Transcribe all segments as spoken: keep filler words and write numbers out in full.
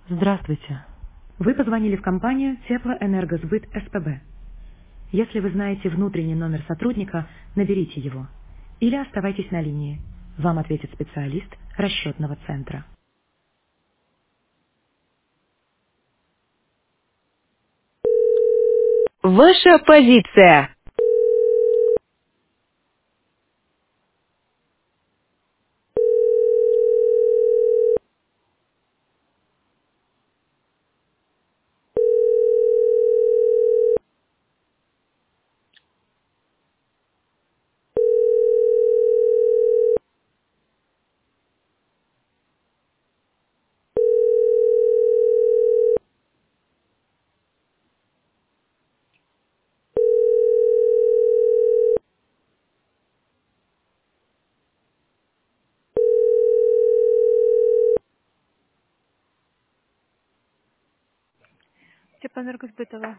Здравствуйте. Вы позвонили в компанию Теплоэнергосбыт СПБ. Если вы знаете внутренний номер сотрудника, наберите его. Или оставайтесь на линии. Вам ответит специалист расчетного центра. Ваша позиция. Теплоэнергосбытова.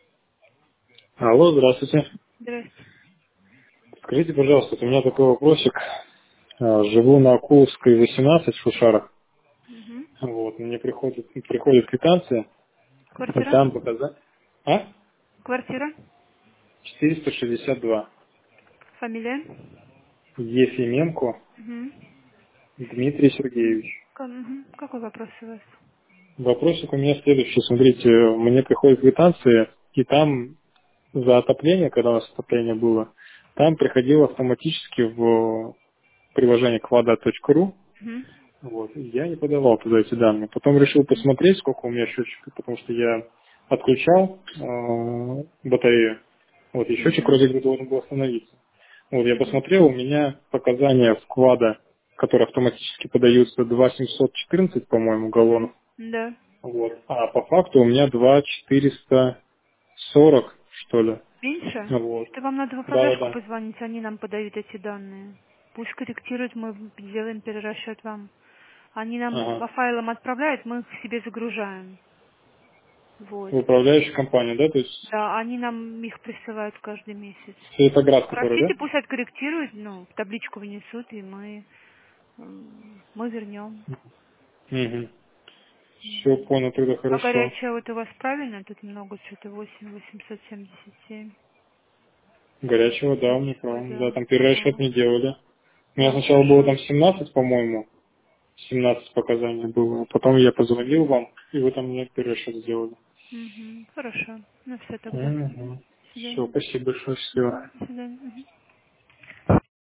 Алло, здравствуйте. Здрасте. Скажите, пожалуйста, у меня такой вопросик. А, Живу на Акуловской, восемнадцать в Шушарах. Угу. Вот, мне приходит, приходит квитанция, и Квартира? там показать. А? Квартира? четыреста шестьдесят два. Фамилия? Ефименко Угу. Дмитрий Сергеевич. Какой вопрос у вас? Вопросик у меня следующий. Смотрите, мне приходит квитанция, и там за отопление, когда у нас отопление было, там приходило автоматически в приложение квада точка ру. Угу. Вот. и Я не подавал туда эти данные. Потом решил посмотреть, сколько у меня счетчиков, потому что я отключал э, батарею. Вот, и счетчик Угу. вроде бы должен был остановиться. Вот, я Угу. посмотрел, у меня показания вклада, которые автоматически подаются, два семьсот четырнадцать, по-моему, галлонов. Угу. Да. Вот. А по факту у меня два четыреста сорок, что ли. Меньше? Вот. Это вам надо в продажку Да-да-да. позвонить, они нам подают эти данные. Пусть корректируют, мы сделаем перерасчет вам. Они нам Ага. по файлам отправляют, мы их себе загружаем. Вот. В управляющую компанию, да? То есть Да, они нам их присылают каждый месяц. Светоград, который, Просите, да? пусть откорректируют, ну, в табличку внесут, и мы, м, мы вернем. Угу. Все, понял, тогда А хорошо. горячая вот у вас правильно? Тут много что-то, восемь восемьсот семьдесят семь. Горячего, да, мне Горячего, правильно. Да, да. там первый расчет Ага. не делали. У меня Ну, сначала было хорошо. там семнадцать, по-моему. семнадцать показаний было. Потом я позвонил вам, и вы там мне первый расчет сделали. Угу. Хорошо. Ну, все тогда. Угу. До Все, свидания. спасибо большое, счастливо. Мгм. До свидания. Мгм.